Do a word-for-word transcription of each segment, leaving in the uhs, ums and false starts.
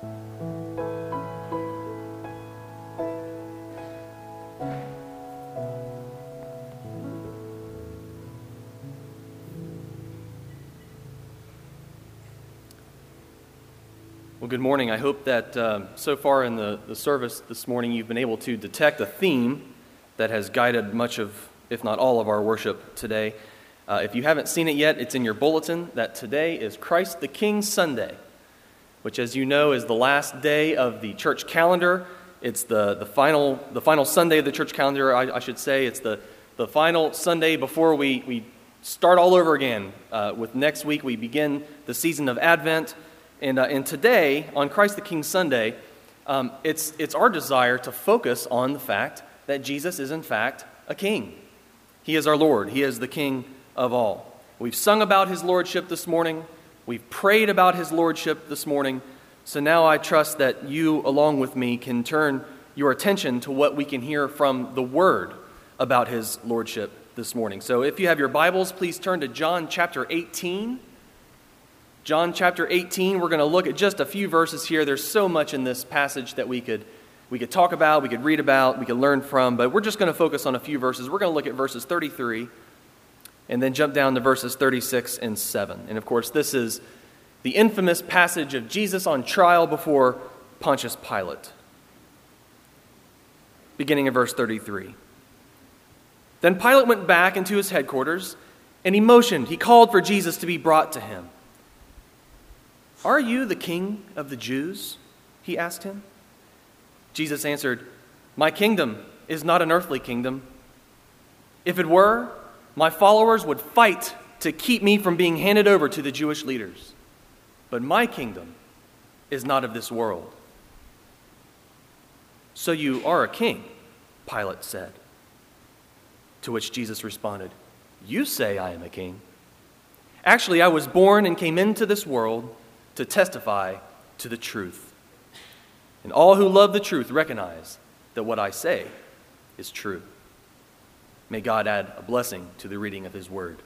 Well, good morning. I hope that um, so far in the, the service this morning you've been able to detect a theme that has guided much of, if not all of our worship today. Uh, if you haven't seen it yet, it's in your bulletin that today is Christ the King Sunday, which, as you know, is the last day of the church calendar. It's the, the final the final Sunday of the church calendar, I, I should say. It's the, the final Sunday before we, we start all over again. Uh, with next week, we begin the season of Advent. And, uh, and today, on Christ the King Sunday, um, it's, it's our desire to focus on the fact that Jesus is, in fact, a king. He is our Lord. He is the King of all. We've sung about his lordship this morning. We've prayed about his lordship this morning. So now I trust that you, along with me, can turn your attention to what we can hear from the Word about his lordship this morning. So if you have your Bibles, please turn to John chapter eighteen. John chapter eighteen, we're going to look at just a few verses here. There's so much in this passage that we could we could talk about, we could read about, we could learn from, but we're just going to focus on a few verses. We're going to look at verses thirty-three and then jump down to verses thirty-six and seven. And of course, this is the infamous passage of Jesus on trial before Pontius Pilate. Beginning in verse thirty-three. Then Pilate went back into his headquarters, and he motioned, he called for Jesus to be brought to him. "Are you the king of the Jews?" he asked him. Jesus answered, "My kingdom is not an earthly kingdom. If it were, my followers would fight to keep me from being handed over to the Jewish leaders. But my kingdom is not of this world." "So you are a king," Pilate said. To which Jesus responded, "You say I am a king. Actually, I was born and came into this world to testify to the truth. And all who love the truth recognize that what I say is true." May God add a blessing to the reading of his word.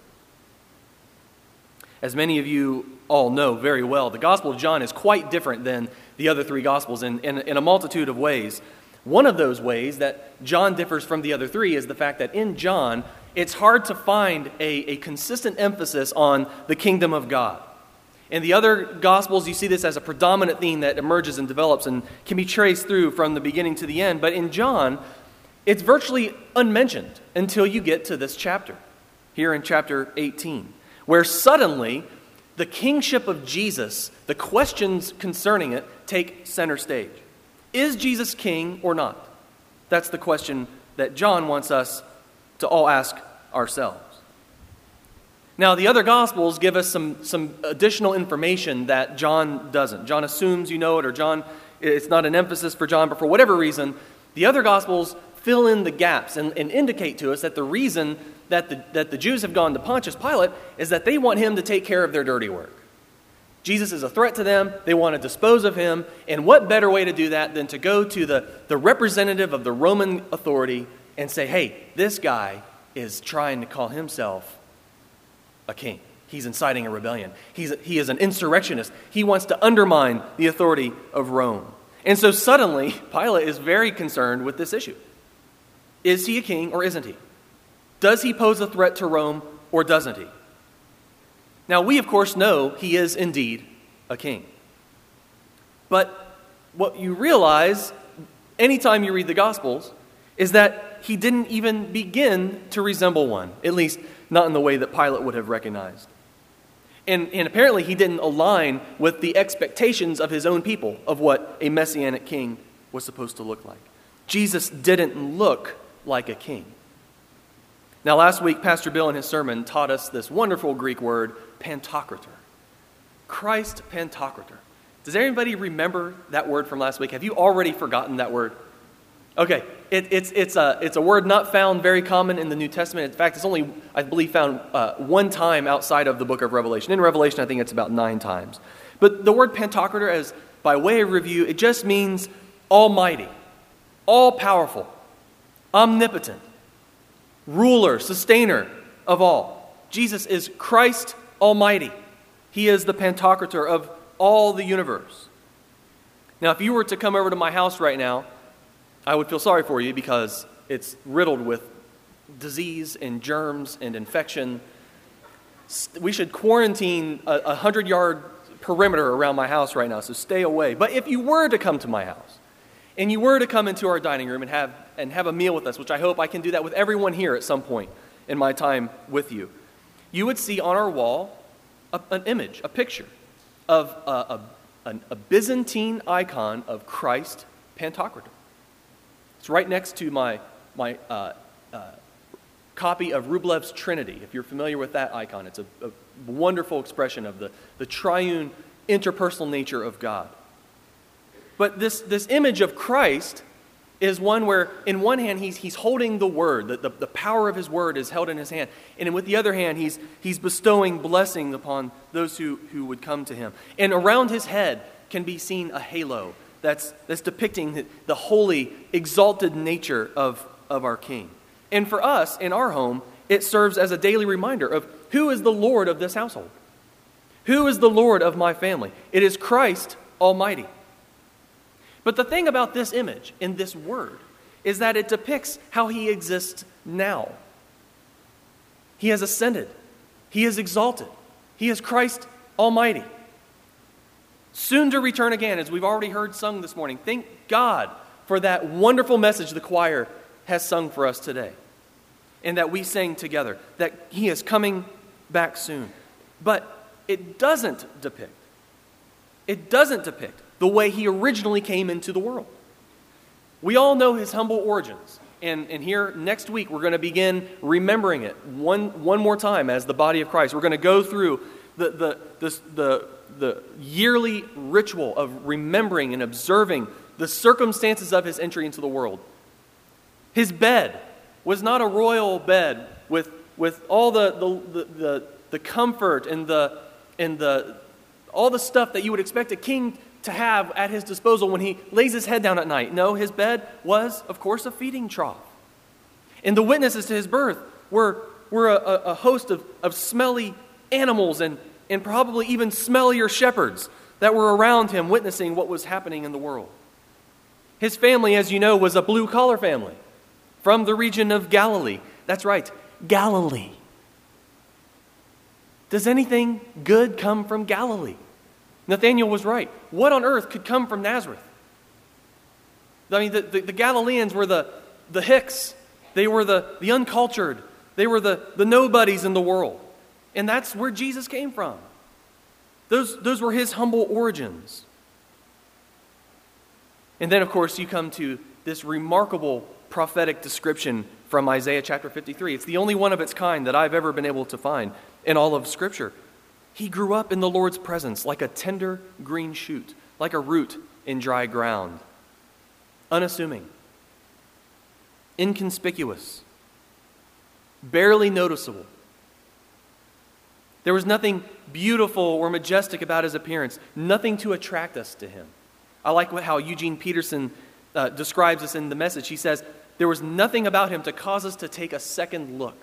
As many of you all know very well, the Gospel of John is quite different than the other three Gospels in, in, in a multitude of ways. One of those ways that John differs from the other three is the fact that in John, it's hard to find a, a consistent emphasis on the kingdom of God. In the other Gospels, you see this as a predominant theme that emerges and develops and can be traced through from the beginning to the end. But in John, it's virtually unmentioned until you get to this chapter, here in chapter eighteen, where suddenly the kingship of Jesus, the questions concerning it, take center stage. Is Jesus king or not? That's the question that John wants us to all ask ourselves. Now, the other Gospels give us some, some additional information that John doesn't. John assumes you know it, or John, it's not an emphasis for John, but for whatever reason, the other Gospels fill in the gaps and, and indicate to us that the reason that the, that the Jews have gone to Pontius Pilate is that they want him to take care of their dirty work. Jesus is a threat to them. They want to dispose of him. And what better way to do that than to go to the, the representative of the Roman authority and say, hey, this guy is trying to call himself a king. He's inciting a rebellion. He's, he is an insurrectionist. He wants to undermine the authority of Rome. And so suddenly, Pilate is very concerned with this issue. Is he a king or isn't he? Does he pose a threat to Rome or doesn't he? Now, we of course know he is indeed a king. But what you realize anytime you read the Gospels is that he didn't even begin to resemble one, at least not in the way that Pilate would have recognized. And, and apparently he didn't align with the expectations of his own people of what a messianic king was supposed to look like. Jesus didn't look like a king. Now, last week, Pastor Bill in his sermon taught us this wonderful Greek word, Pantocrator. Christ Pantocrator. Does anybody remember that word from last week? Have you already forgotten that word? Okay, it, it's it's a it's a word not found very common in the New Testament. In fact, it's only, I believe, found uh, one time outside of the book of Revelation. In Revelation, I think it's about nine times. But the word Pantocrator, as by way of review, it just means almighty, all-powerful, omnipotent, ruler, sustainer of all. Jesus is Christ Almighty. He is the Pantocrator of all the universe. Now, if you were to come over to my house right now, I would feel sorry for you because it's riddled with disease and germs and infection. We should quarantine a hundred-yard perimeter around my house right now, so stay away. But if you were to come to my house, and you were to come into our dining room and have and have a meal with us, which I hope I can do that with everyone here at some point in my time with you, you would see on our wall a, an image, a picture of a, a, an, a Byzantine icon of Christ Pantocrator. It's right next to my my uh, uh, copy of Rublev's Trinity. If you're familiar with that icon, it's a, a wonderful expression of the, the triune interpersonal nature of God. But this, this image of Christ is one where, in one hand, he's, he's holding the Word. The, the, the power of his Word is held in his hand. And with the other hand, he's, he's bestowing blessing upon those who, who would come to him. And around his head can be seen a halo that's, that's depicting the, the holy, exalted nature of, of our King. And for us, in our home, it serves as a daily reminder of who is the Lord of this household. Who is the Lord of my family? It is Christ Almighty. But the thing about this image in this word is that it depicts how he exists now. He has ascended. He is exalted. He is Christ Almighty. Soon to return again, as we've already heard sung this morning. Thank God for that wonderful message the choir has sung for us today, and that we sang together, that he is coming back soon. But it doesn't depict, it doesn't depict the way he originally came into the world. We all know his humble origins, and, and here next week we're going to begin remembering it one, one more time as the body of Christ. We're going to go through the, the, the, the, the yearly ritual of remembering and observing the circumstances of his entry into the world. His bed was not a royal bed with, with all the, the, the, the comfort and, the, and the, all the stuff that you would expect a king to have at his disposal when he lays his head down at night. No, his bed was, of course, a feeding trough. And the witnesses to his birth were, were a, a host of, of smelly animals and, and probably even smellier shepherds that were around him witnessing what was happening in the world. His family, as you know, was a blue-collar family from the region of Galilee. That's right, Galilee. Does anything good come from Galilee? Nathanael was right. What on earth could come from Nazareth? I mean, the, the, the Galileans were the, the hicks. They were the, the uncultured. They were the, the nobodies in the world. And that's where Jesus came from. Those, those were his humble origins. And then, of course, you come to this remarkable prophetic description from Isaiah chapter fifty-three. It's the only one of its kind that I've ever been able to find in all of Scripture. He grew up in the Lord's presence like a tender green shoot, like a root in dry ground. Unassuming, inconspicuous, barely noticeable. There was nothing beautiful or majestic about his appearance, nothing to attract us to him. I like how Eugene Peterson uh, describes this in the Message. He says, there was nothing about him to cause us to take a second look.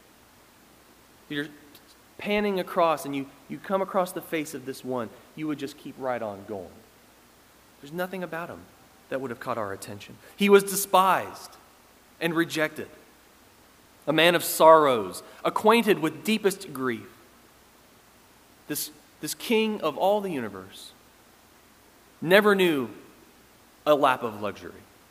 You're panning across and you, you come across the face of this one, you would just keep right on going. There's nothing about him that would have caught our attention. He was despised and rejected, a man of sorrows, acquainted with deepest grief. This, this king of all the universe never knew a lap of luxury.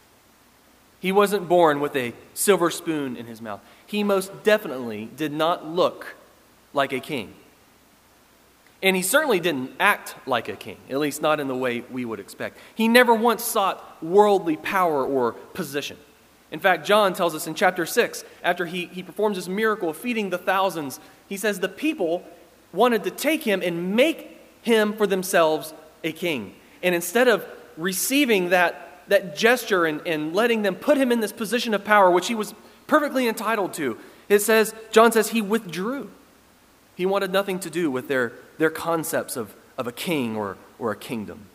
He wasn't born with a silver spoon in his mouth. He most definitely did not look like a king. And he certainly didn't act like a king, at least not in the way we would expect. He never once sought worldly power or position. In fact, John tells us in chapter six, after he, he performs this miracle of feeding the thousands, he says the people wanted to take him and make him for themselves a king. And instead of receiving that, that gesture and, and letting them put him in this position of power, which he was perfectly entitled to, it says, John says he withdrew. He wanted nothing to do with their, their concepts of, of a king or, or a kingdom.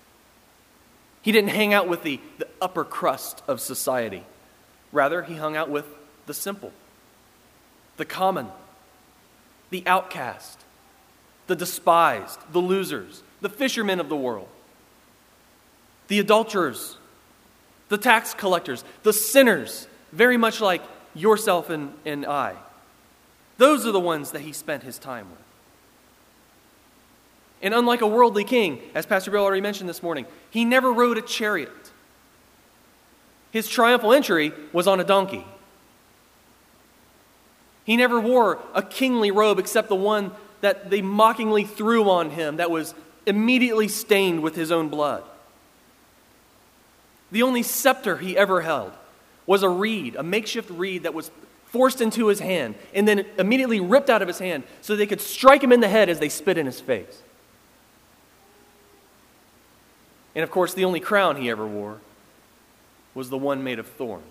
He didn't hang out with the, the upper crust of society. Rather, he hung out with the simple, the common, the outcast, the despised, the losers, the fishermen of the world. the adulterers, the tax collectors, the sinners, very much like yourself and, and I. Those are the ones that he spent his time with. And unlike a worldly king, as Pastor Bill already mentioned this morning, he never rode a chariot. His triumphal entry was on a donkey. He never wore a kingly robe except the one that they mockingly threw on him that was immediately stained with his own blood. The only scepter he ever held was a reed, a makeshift reed that was forced into his hand and then immediately ripped out of his hand so they could strike him in the head as they spit in his face. And of course, the only crown he ever wore was the one made of thorns.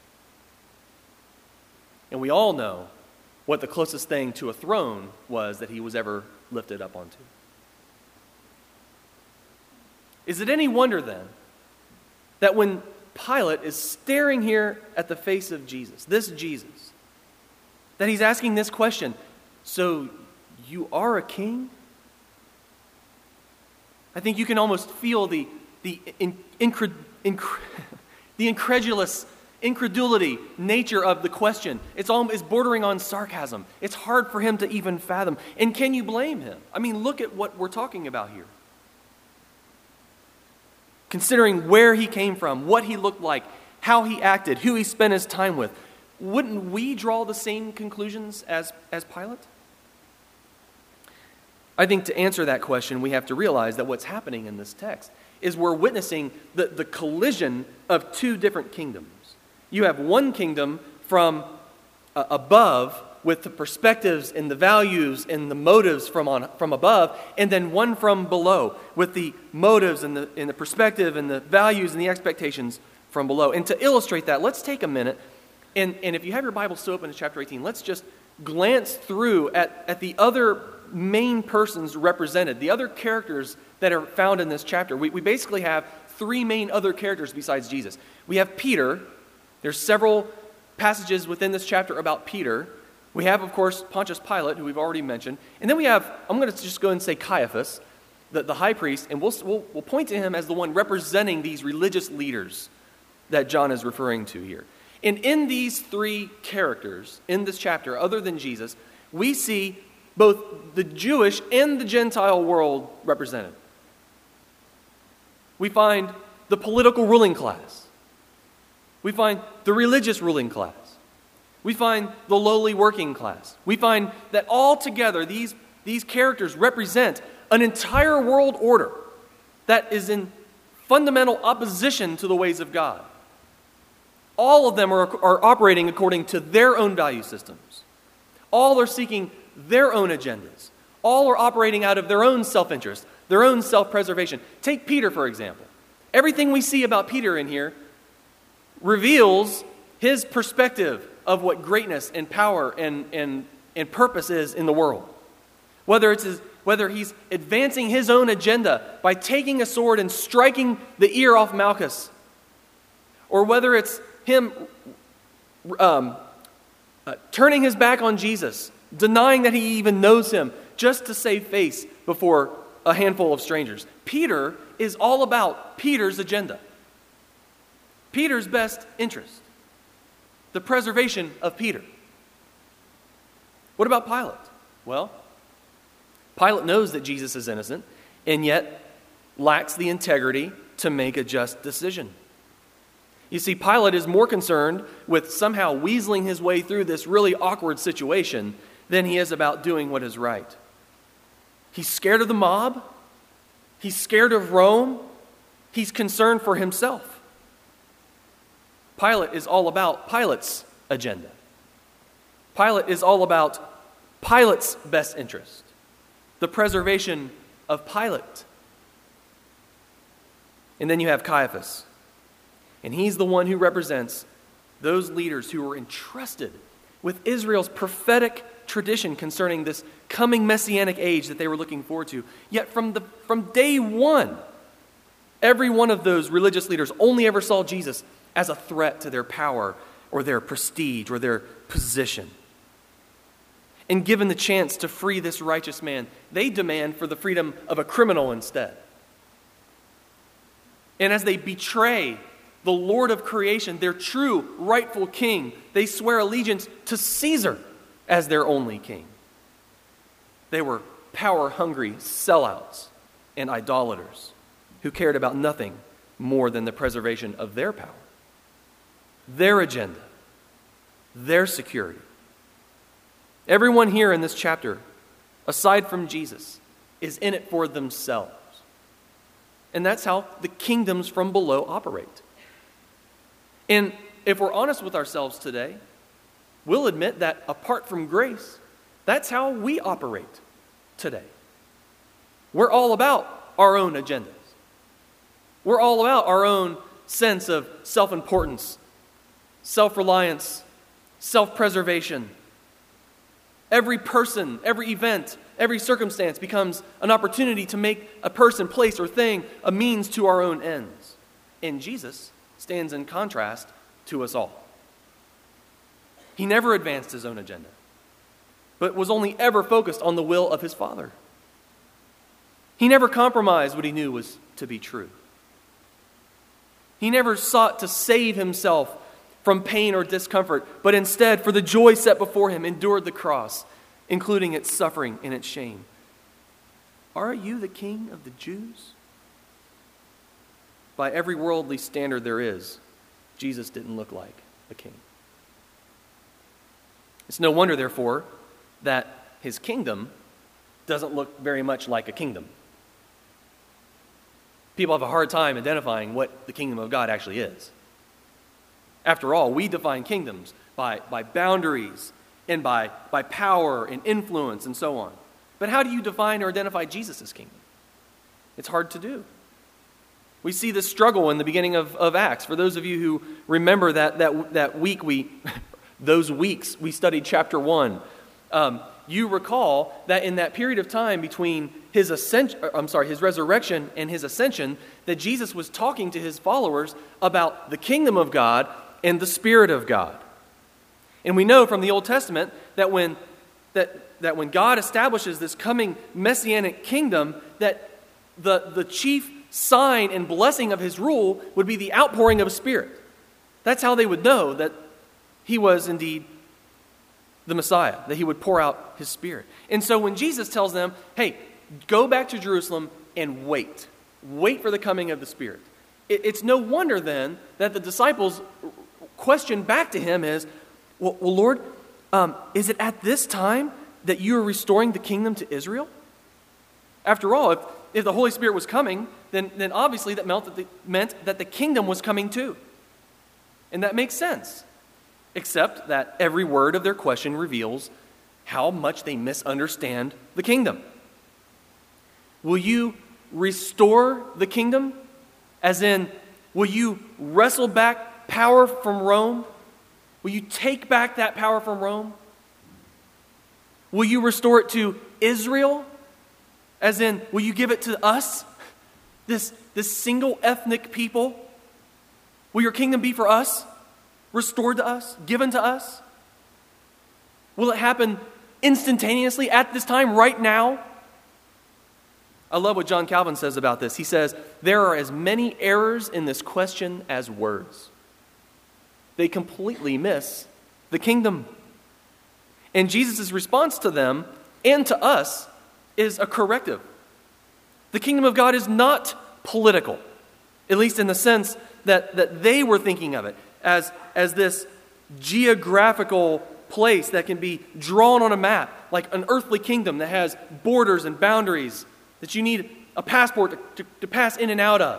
And we all know what the closest thing to a throne was that he was ever lifted up onto. Is it any wonder then that when Pilate is staring here at the face of Jesus, this Jesus, that he's asking this question, so you are a king? I think you can almost feel the the in, incred, incre, the incredulous incredulity nature of the question. It's all is bordering on sarcasm. It's hard for him to even fathom. And can you blame him? I mean, look at what we're talking about here. Considering where he came from, what he looked like, how he acted, who he spent his time with, wouldn't we draw the same conclusions as, as Pilate? I think to answer that question, we have to realize that what's happening in this text is we're witnessing the, the collision of two different kingdoms. You have one kingdom from uh, above with the perspectives and the values and the motives from on from above, and then one from below with the motives and the, and the perspective and the values and the expectations from below. And to illustrate that, let's take a minute, and, and if you have your Bible still open to chapter eighteen, let's just glance through at, at the other main persons represented, the other characters that are found in this chapter. We, we basically have three main other characters besides Jesus. We have Peter. There's several passages within this chapter about Peter. We have, of course, Pontius Pilate, who we've already mentioned. And then we have, I'm going to just go and say Caiaphas, the, the high priest, and we'll, we'll, we'll point to him as the one representing these religious leaders that John is referring to here. And in these three characters in this chapter, other than Jesus, we see both the Jewish and the Gentile world represented. We find the political ruling class. We find the religious ruling class. We find the lowly working class. We find that all together these, these characters represent an entire world order that is in fundamental opposition to the ways of God. All of them are, are operating according to their own value systems. All are seeking their own agendas. All are operating out of their own self-interest, their own self-preservation. Take Peter, for example. Everything we see about Peter in here reveals his perspective of what greatness and power and, and, and purpose is in the world. Whether it's his, whether he's advancing his own agenda by taking a sword and striking the ear off Malchus, or whether it's him um, uh, turning his back on Jesus, denying that he even knows him, just to save face before a handful of strangers. Peter is all about Peter's agenda. Peter's best interest. The preservation of Peter. What about Pilate? Well, Pilate knows that Jesus is innocent and yet lacks the integrity to make a just decision. You see, Pilate is more concerned with somehow weaseling his way through this really awkward situation than he is about doing what is right. He's scared of the mob. He's scared of Rome. He's concerned for himself. Pilate is all about Pilate's agenda. Pilate is all about Pilate's best interest, the preservation of Pilate. And then you have Caiaphas. And he's the one who represents those leaders who were entrusted with Israel's prophetic tradition concerning this coming messianic age that they were looking forward to. Yet from the from day one, every one of those religious leaders only ever saw Jesus as a threat to their power or their prestige or their position. And given the chance to free this righteous man, they demand for the freedom of a criminal instead. And as they betray the Lord of creation, their true rightful king, they swear allegiance to Caesar as their only king. They were power-hungry sellouts and idolaters who cared about nothing more than the preservation of their power, their agenda, their security. Everyone here in this chapter, aside from Jesus, is in it for themselves. And that's how the kingdoms from below operate. And if we're honest with ourselves today, we'll admit that apart from grace, that's how we operate today. We're all about our own agendas. We're all about our own sense of self-importance, self-reliance, self-preservation. Every person, every event, every circumstance becomes an opportunity to make a person, place, or thing a means to our own ends. And Jesus stands in contrast to us all. He never advanced his own agenda, but was only ever focused on the will of his Father. He never compromised what he knew was to be true. He never sought to save himself from pain or discomfort, but instead, for the joy set before him, endured the cross, including its suffering and its shame. Are you the king of the Jews? By every worldly standard there is, Jesus didn't look like a king. It's no wonder, therefore, that his kingdom doesn't look very much like a kingdom. People have a hard time identifying what the kingdom of God actually is. After all, we define kingdoms by, by boundaries and by, by power and influence and so on. But how do you define or identify Jesus' kingdom? It's hard to do. We see this struggle in the beginning of, of Acts. For those of you who remember that, that, that week, we, those weeks we studied chapter one, um, you recall that in that period of time between his ascension, I'm sorry, his resurrection and his ascension, that Jesus was talking to his followers about the kingdom of God and the Spirit of God. And we know from the Old Testament that when that, that when God establishes this coming messianic kingdom, that the, the chief sign and blessing of his rule would be the outpouring of a Spirit. That's how they would know that he was indeed the Messiah, that he would pour out his Spirit. And so when Jesus tells them, hey, go back to Jerusalem and wait. Wait for the coming of the Spirit. It, it's no wonder then that the disciples' question back to him is, well, well Lord, um, is it at this time that you are restoring the kingdom to Israel? After all, if, if the Holy Spirit was coming, then, then obviously that meant that, the, meant that the kingdom was coming too. And that makes sense. Except that every word of their question reveals how much they misunderstand the kingdom. Will you restore the kingdom? As in, will you wrestle back power from Rome? Will you take back that power from Rome? Will you restore it to Israel? As in, will you give it to us? This, this single ethnic people? Will your kingdom be for us? Restored to us? Given to us? Will it happen instantaneously at this time, right now? I love what John Calvin says about this. He says, there are as many errors in this question as words. They completely miss the kingdom. And Jesus' response to them and to us is a corrective. The kingdom of God is not political, at least in the sense that, that they were thinking of it as, as this geographical place that can be drawn on a map, like an earthly kingdom that has borders and boundaries that you need a passport to, to, to pass in and out of.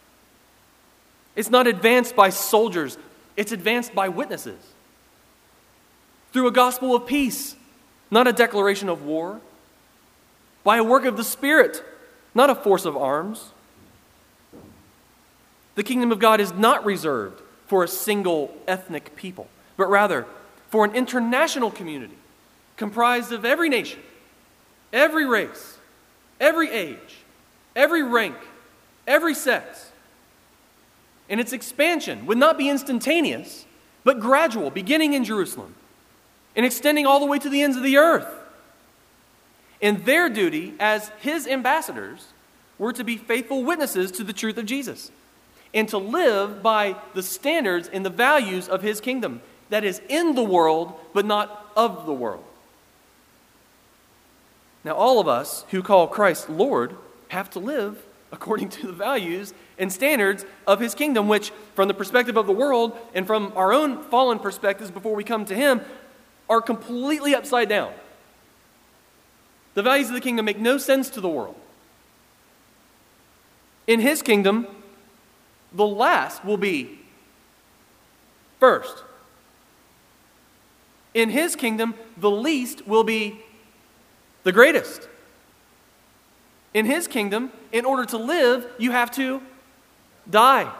It's not advanced by soldiers. It's advanced by witnesses. Through a gospel of peace, not a declaration of war. By a work of the Spirit, not a force of arms. The kingdom of God is not reserved for a single ethnic people, but rather for an international community comprised of every nation, every race, every age, every rank, every sex. And its expansion would not be instantaneous, but gradual, beginning in Jerusalem and extending all the way to the ends of the earth. And their duty as his ambassadors were to be faithful witnesses to the truth of Jesus. and to live by the standards and the values of his kingdom that is in the world, but not of the world. Now, all of us who call Christ Lord have to live according to the values and standards of his kingdom, which, from the perspective of the world and from our own fallen perspectives before we come to him, are completely upside down. The values of the kingdom make no sense to the world. In his kingdom, the last will be first. In his kingdom, the least will be the greatest. In his kingdom, in order to live, you have to die.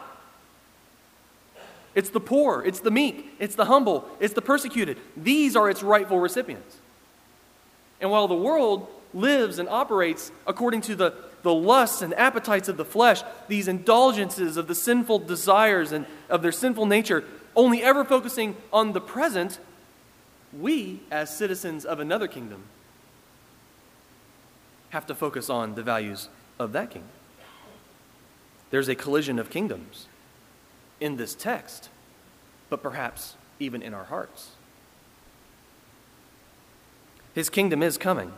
It's the poor, it's the meek, it's the humble, it's the persecuted. These are its rightful recipients. And while the world lives and operates according to the, the lusts and appetites of the flesh, these indulgences of the sinful desires and of their sinful nature, only ever focusing on the present, we, as citizens of another kingdom, have to focus on the values of that kingdom. There's a collision of kingdoms in this text, but perhaps even in our hearts. His kingdom is coming.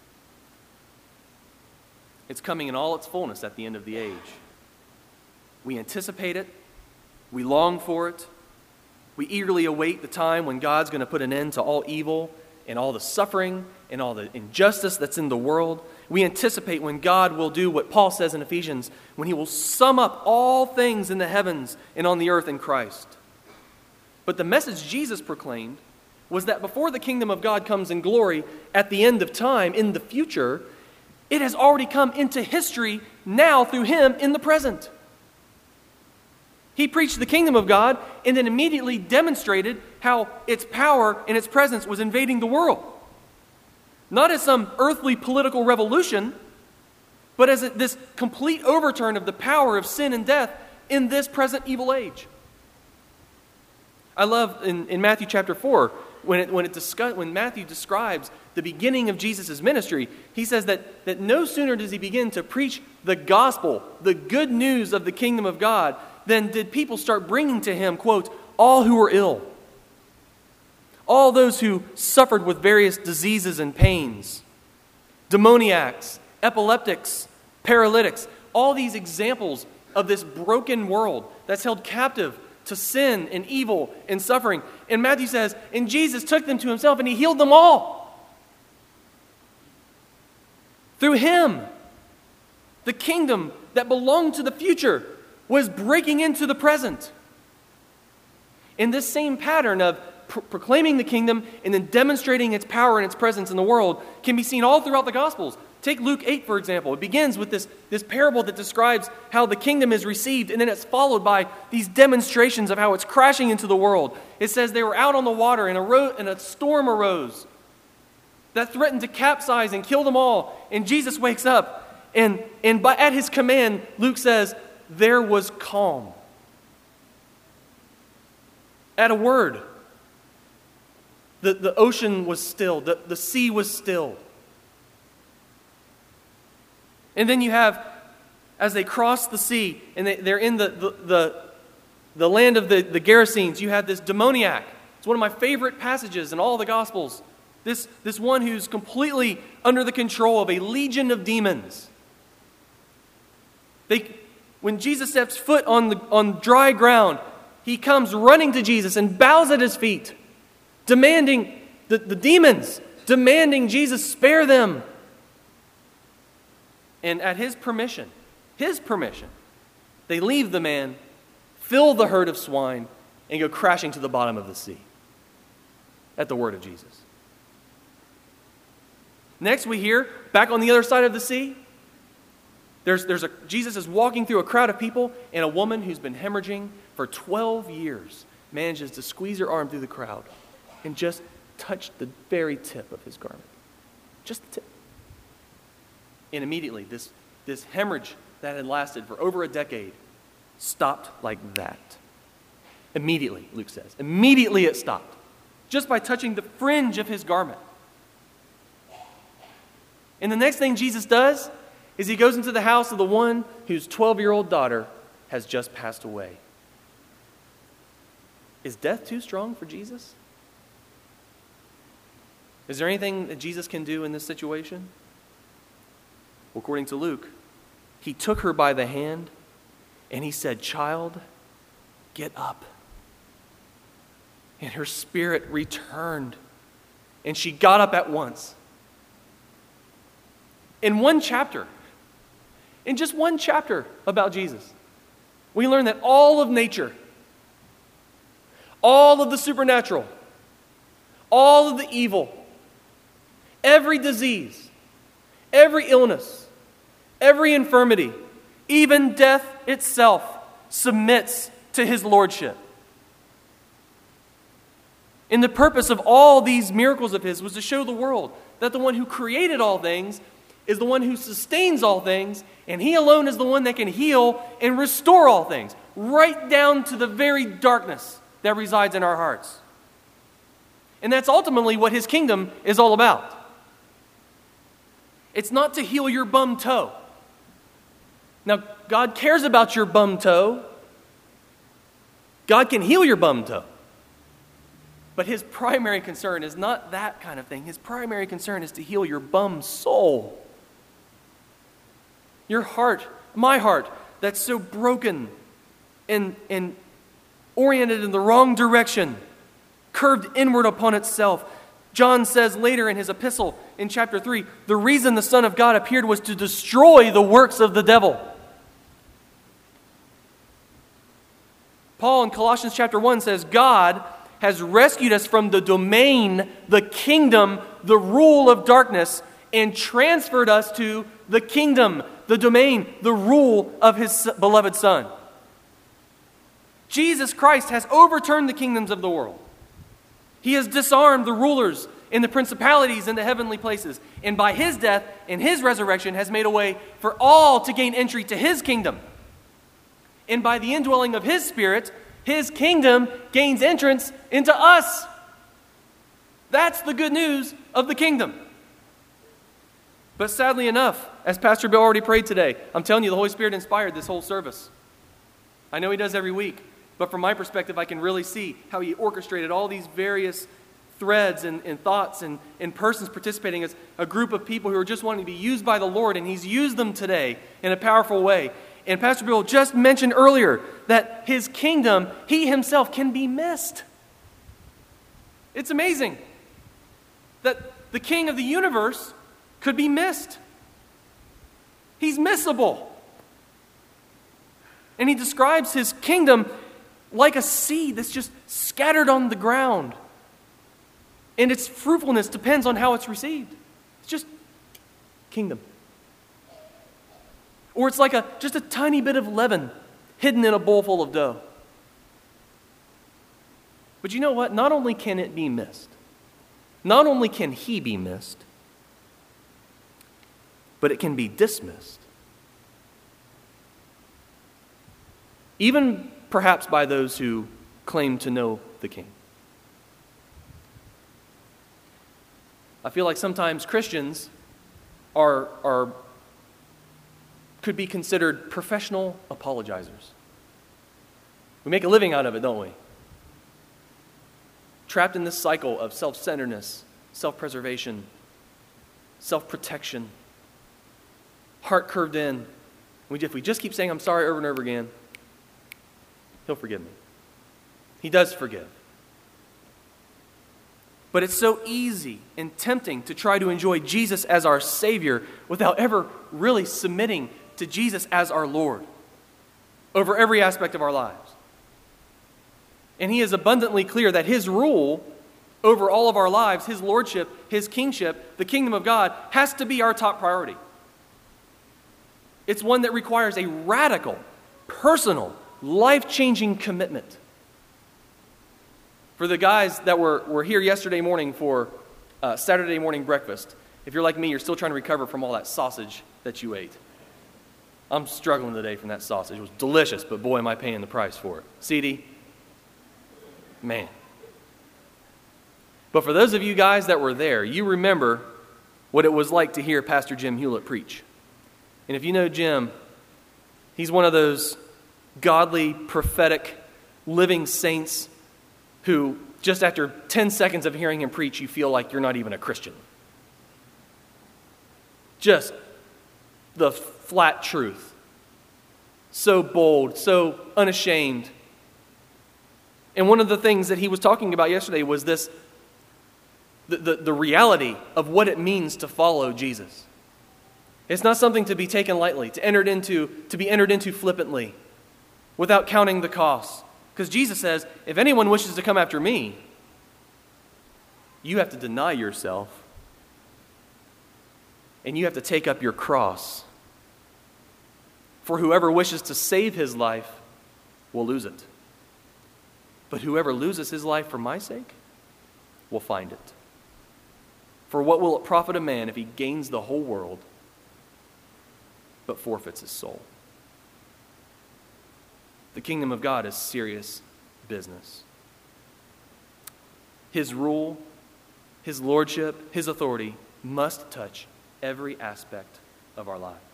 It's coming in all its fullness at the end of the age. We anticipate it. We long for it. We eagerly await the time when God's going to put an end to all evil and all the suffering and all the injustice that's in the world. We anticipate when God will do what Paul says in Ephesians, when he will sum up all things in the heavens and on the earth in Christ. But the message Jesus proclaimed was that before the kingdom of God comes in glory at the end of time, in the future, it has already come into history now through him in the present. He preached the kingdom of God and then immediately demonstrated how its power and its presence was invading the world. Not as some earthly political revolution, but as this complete overturn of the power of sin and death in this present evil age. I love in, in Matthew chapter four, when it, when, it discuss, when Matthew describes the beginning of Jesus' ministry, he says that, that no sooner does he begin to preach the gospel, the good news of the kingdom of God, than did people start bringing to him, quote, all who were ill. All those who suffered with various diseases and pains, demoniacs, epileptics, paralytics, all these examples of this broken world that's held captive to sin and evil and suffering. And Matthew says, and Jesus took them to himself and he healed them all. Through him, the kingdom that belonged to the future was breaking into the present. In this same pattern of pro- proclaiming the kingdom and then demonstrating its power and its presence in the world can be seen all throughout the Gospels. Take Luke eight, for example. It begins with this, this parable that describes how the kingdom is received, and then it's followed by these demonstrations of how it's crashing into the world. It says they were out on the water, and a, ro- and a storm arose that threatened to capsize and kill them all. And Jesus wakes up, and, and by, at his command, Luke says, there was calm. At a word, the, the ocean was still, the, the sea was still. And then you have, as they cross the sea, and they, they're in the, the, the, the land of the, the Gerasenes, you have this demoniac. It's one of my favorite passages in all the Gospels. This, this one who's completely under the control of a legion of demons. They, when Jesus steps foot on, the, on dry ground, he comes running to Jesus and bows at his feet, demanding, the, the demons, demanding Jesus spare them. And at his permission, his permission, they leave the man, fill the herd of swine, and go crashing to the bottom of the sea at the word of Jesus. Next we hear, back on the other side of the sea, there's, there's a, Jesus is walking through a crowd of people, and a woman who's been hemorrhaging for twelve years manages to squeeze her arm through the crowd and just touch the very tip of his garment. Just the tip. And immediately, this, this hemorrhage that had lasted for over a decade stopped like that. Immediately, Luke says. Immediately it stopped. Just by touching the fringe of his garment. And the next thing Jesus does is he goes into the house of the one whose twelve-year-old daughter has just passed away. Is death too strong for Jesus? Is there anything that Jesus can do in this situation? Well, according to Luke, he took her by the hand and he said, "Child, get up." And her spirit returned, and she got up at once. In one chapter, in just one chapter about Jesus, we learn that all of nature, all of the supernatural, all of the evil, every disease, every illness, every infirmity, even death itself submits to his lordship. And the purpose of all these miracles of his was to show the world that the one who created all things is the one who sustains all things, and he alone is the one that can heal and restore all things, right down to the very darkness that resides in our hearts. And that's ultimately what his kingdom is all about. It's not to heal your bum toe. Now, God cares about your bum toe. God can heal your bum toe. But his primary concern is not that kind of thing. His primary concern is to heal your bum soul. Your heart, my heart, that's so broken and, and oriented in the wrong direction, curved inward upon itself. John says later in his epistle in chapter three, the reason the Son of God appeared was to destroy the works of the devil. Paul in Colossians chapter one says, God has rescued us from the domain, the kingdom, the rule of darkness, and transferred us to the kingdom, the domain, the rule of his beloved Son. Jesus Christ has overturned the kingdoms of the world. He has disarmed the rulers and the principalities in the heavenly places, and by his death and his resurrection has made a way for all to gain entry to his kingdom. And by the indwelling of his Spirit, his kingdom gains entrance into us. That's the good news of the kingdom. But sadly enough, as Pastor Bill already prayed today, I'm telling you, the Holy Spirit inspired this whole service. I know he does every week, but from my perspective, I can really see how he orchestrated all these various threads and, and thoughts and, and persons participating as a group of people who are just wanting to be used by the Lord, and he's used them today in a powerful way. And Pastor Bill just mentioned earlier that his kingdom, he himself, can be missed. It's amazing that the king of the universe could be missed. He's missable. And he describes his kingdom like a seed that's just scattered on the ground. And its fruitfulness depends on how it's received. It's just kingdom. Or it's like a just a tiny bit of leaven hidden in a bowl full of dough. But you know what? Not only can it be missed, not only can he be missed, but it can be dismissed. Even perhaps by those who claim to know the King. I feel like sometimes Christians are, are could be considered professional apologizers. We make a living out of it, don't we? Trapped in this cycle of self-centeredness, self-preservation, self-protection, heart curved in. We, if we just keep saying, I'm sorry over and over again, he'll forgive me. He does forgive. But it's so easy and tempting to try to enjoy Jesus as our Savior without ever really submitting to Jesus as our Lord over every aspect of our lives. And he is abundantly clear that his rule over all of our lives, his lordship, his kingship, the kingdom of God, has to be our top priority. It's one that requires a radical, personal, life-changing commitment. For the guys that were, were here yesterday morning for uh, Saturday morning breakfast, if you're like me, you're still trying to recover from all that sausage that you ate. I'm struggling today from that sausage. It was delicious, but boy, am I paying the price for it. C D, man. But for those of you guys that were there, you remember what it was like to hear Pastor Jim Hewlett preach. And if you know Jim, he's one of those godly, prophetic, living saints who, just after ten seconds of hearing him preach, you feel like you're not even a Christian. Just the flat truth. So bold, so unashamed. And one of the things that he was talking about yesterday was this, the, the, the reality of what it means to follow Jesus. It's not something to be taken lightly, to entered into, to be entered into flippantly, without counting the costs. Because Jesus says, if anyone wishes to come after me, you have to deny yourself, and you have to take up your cross. For whoever wishes to save his life will lose it. But whoever loses his life for my sake will find it. For what will it profit a man if he gains the whole world but forfeits his soul? The kingdom of God is serious business. His rule, his lordship, his authority must touch every aspect of our lives.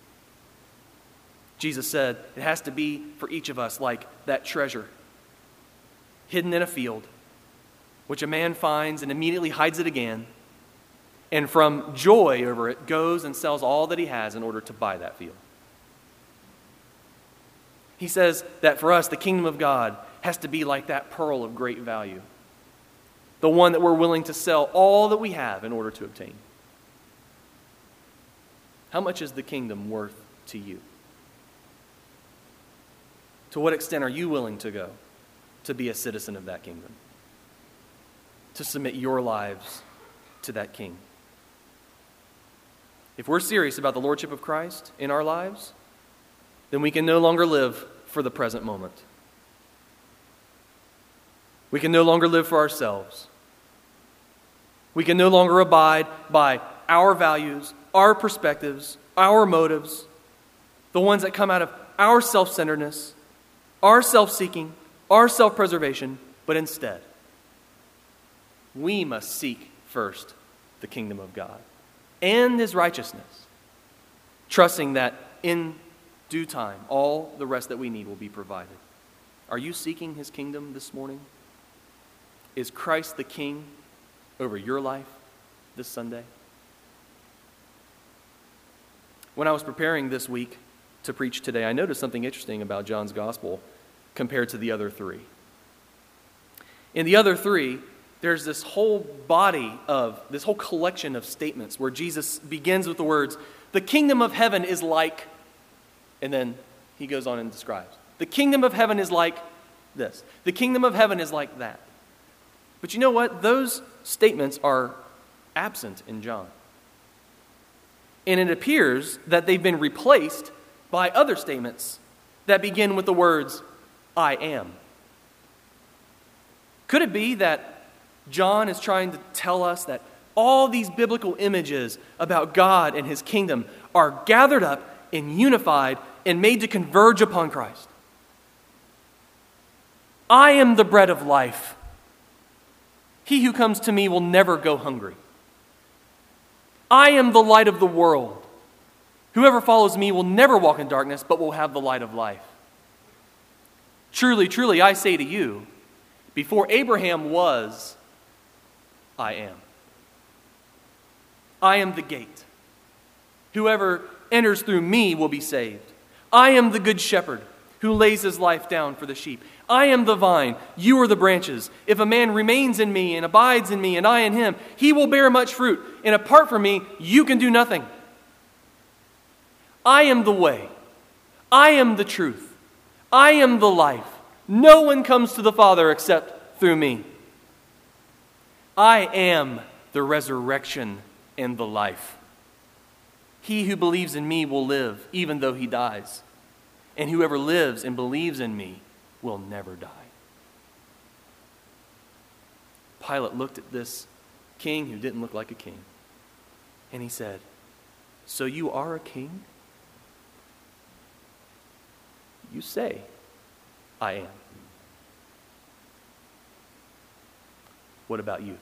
Jesus said it has to be for each of us like that treasure hidden in a field, which a man finds and immediately hides it again, and from joy over it goes and sells all that he has in order to buy that field. He says that for us, the kingdom of God has to be like that pearl of great value, the one that we're willing to sell all that we have in order to obtain. How much is the kingdom worth to you? To what extent are you willing to go to be a citizen of that kingdom? To submit your lives to that king? If we're serious about the lordship of Christ in our lives, then we can no longer live for the present moment. We can no longer live for ourselves. We can no longer abide by our values, our perspectives, our motives, the ones that come out of our self-centeredness, our self-seeking, our self-preservation, but instead, we must seek first the kingdom of God and his righteousness, trusting that in due time, all the rest that we need will be provided. Are you seeking his kingdom this morning? Is Christ the King over your life this Sunday? When I was preparing this week to preach today, I noticed something interesting about John's gospel compared to the other three. In the other three, there's this whole body of, this whole collection of statements where Jesus begins with the words, the kingdom of heaven is like, and then he goes on and describes. The kingdom of heaven is like this. The kingdom of heaven is like that. But you know what? Those statements are absent in John. And it appears that they've been replaced by other statements that begin with the words, I am. Could it be that John is trying to tell us that all these biblical images about God and his kingdom are gathered up and unified and made to converge upon Christ? I am the bread of life. He who comes to me will never go hungry. I am the light of the world. Whoever follows me will never walk in darkness, but will have the light of life. Truly, truly, I say to you, before Abraham was, I am. I am the gate. Whoever enters through me will be saved. I am the good shepherd who lays his life down for the sheep. I am the vine, you are the branches. If a man remains in me and abides in me and I in him, he will bear much fruit. And apart from me, you can do nothing. I am the way. I am the truth. I am the life. No one comes to the Father except through me. I am the resurrection and the life. He who believes in me will live, even though he dies. And whoever lives and believes in me will never die. Pilate looked at this king who didn't look like a king, and he said, so you are a king? You say, I am. What about you?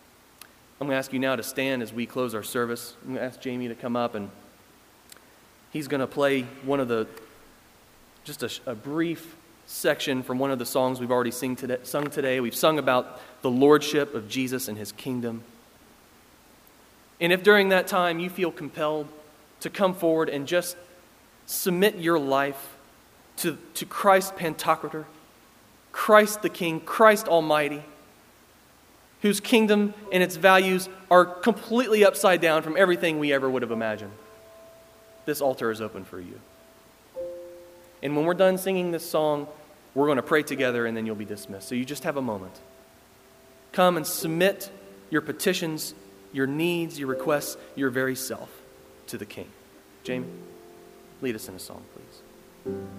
I'm going to ask you now to stand as we close our service. I'm going to ask Jamie to come up, and he's going to play one of the, just a, a brief section from one of the songs we've already sing today, sung today. We've sung about the lordship of Jesus and his kingdom. And if during that time you feel compelled to come forward and just submit your life to, to Christ Pantocrator, Christ the King, Christ Almighty, whose kingdom and its values are completely upside down from everything we ever would have imagined, this altar is open for you. And when we're done singing this song, we're going to pray together and then you'll be dismissed. So you just have a moment. Come and submit your petitions, your needs, your requests, your very self to the King. Jamie, lead us in a song, please.